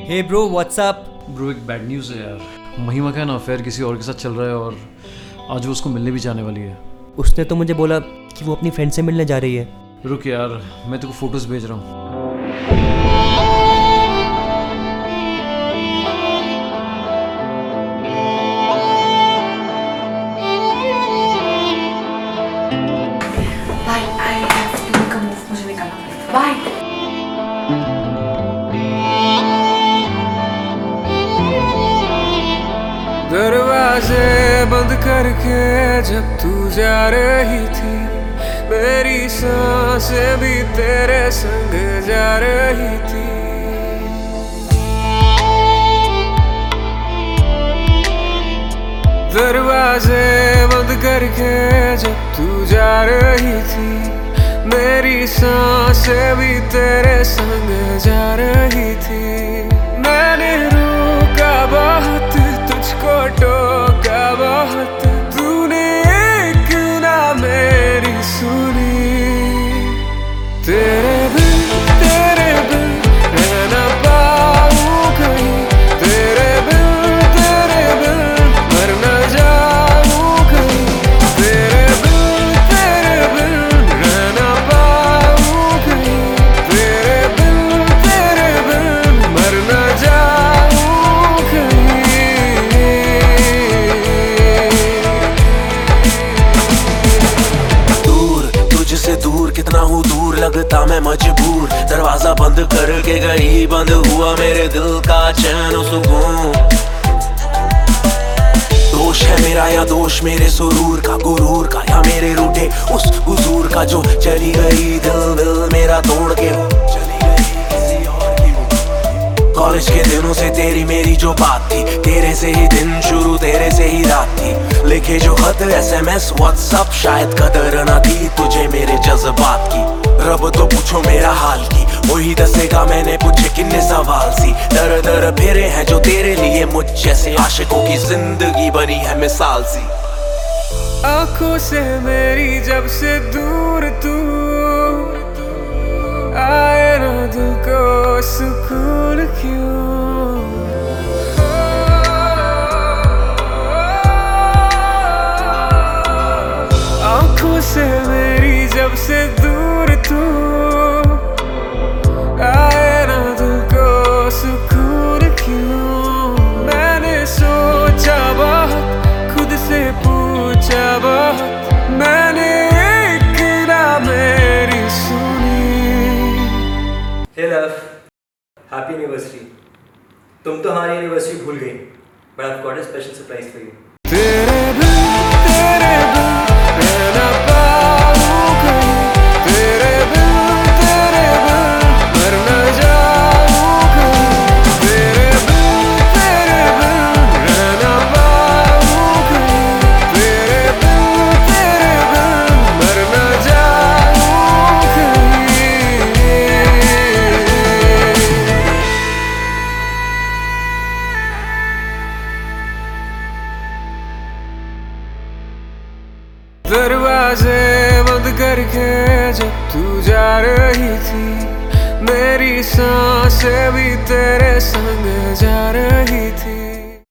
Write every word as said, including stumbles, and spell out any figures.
हे bro what's up. Bro एक bad news है यार। महिमा का ना अफेयर किसी और के साथ चल रहा है और आज वो उसको मिलने भी जाने वाली है। उसने तो मुझे बोला कि वो अपनी फ्रेंड से मिलने जा रही है। रुक यार, मैं तेको फोटोज भेज रहा हूँ। Bye, I have to make a move. मुझे निकलना पड़ेगा। Bye. दरवाजे बंद करके जब तू जा रही थी, मेरी सांसें भी तेरे संग जा रही थी। दरवाजे बंद करके जब तू जा रही थी, मेरी सांसें भी तेरे संग जा रही थी। मैंने रोका बहुत, तुझको टोका बहुत, तूने एक ना मेरी सुनी। तेरे बिन तेरे बिन रह ना पाऊं कहीं, तेरे बिन तेरे बिन मर ना जाऊं कहीं, तेरे बिन तेरे बिन रह ना पाऊं कहीं, तेरे बिन तेरे बिन मर ना जाऊं कहीं। दूर तुझसे दूर कितना हूँ दूर, लगता मैं मजबूर। दरवाजा बंद करके गई, बंद हुआ मेरे दिल का चैन सुकून। दोष है मेरा या दोष मेरे सुरूर का, गुरूर का या मेरे रूठे उस हुजूर का, जो चली गई दिल दिल मेरा तोड़ के वो चली गई किसी और की वो। कॉलेज के दिनों से तेरी मेरी जो बात थी, तेरे से ही दिन शुरू तेरे से ही रात थी। लिखे जो खत एसएमएस व्हाट्सएप, शायद कदर न थी तुझे मेरे जज्बात की। रब तो पूछो मेरा हाल की, वही दसेगा मैंने पूछे किन्ने सवाल सी। दर दर फेरे हैं जो तेरे लिए, मुझ जैसे आशिकों की जिंदगी बनी है मिसाल सी। आंखों से मेरी जब से दूर तू आए ना, दिल को सुकून क्यों। आंखों से मेरी जब से दूर तू आए ना, दिल को सुकून क्यों। मैंने सोचा बहुत, खुद से पूछा बहुत, मैंने एक ना मेरी सुनी। Hey love, happy anniversary. तुम तो हमारी एनिवर्सरी भूल गई, but I have got a special surprise for you. तेरे बिन तेरे बिन रह ना पाऊं कहीं, तेरे बिन तेरे बिन मर ना जाऊं कहीं, तेरे बिन तेरे बिन रह ना पाऊं कहीं, तेरे बिन तेरे बिन मर ना जाऊं कहीं। दरवाजे बंद करके जब तू जा रही थी, मेरी सांसें भी तेरे